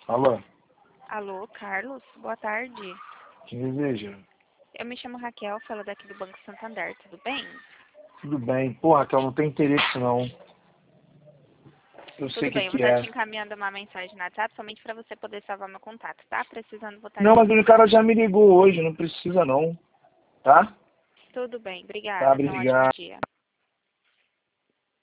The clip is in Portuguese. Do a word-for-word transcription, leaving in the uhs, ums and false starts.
Alô? Alô, Carlos? Boa tarde. Quem deseja? Eu me chamo Raquel, falo daqui do Banco Santander, tudo bem? Tudo bem. Pô, Raquel, não tem interesse não. Eu Tudo sei o que bem, eu vou que estar é. te encaminhando uma mensagem no WhatsApp somente para você poder salvar meu contato, tá? Precisando botar... Não, mas o cara já me ligou hoje, não precisa não. Tá? Tudo bem, Tá, obrigada. Tenha um ótimo obrigado. dia.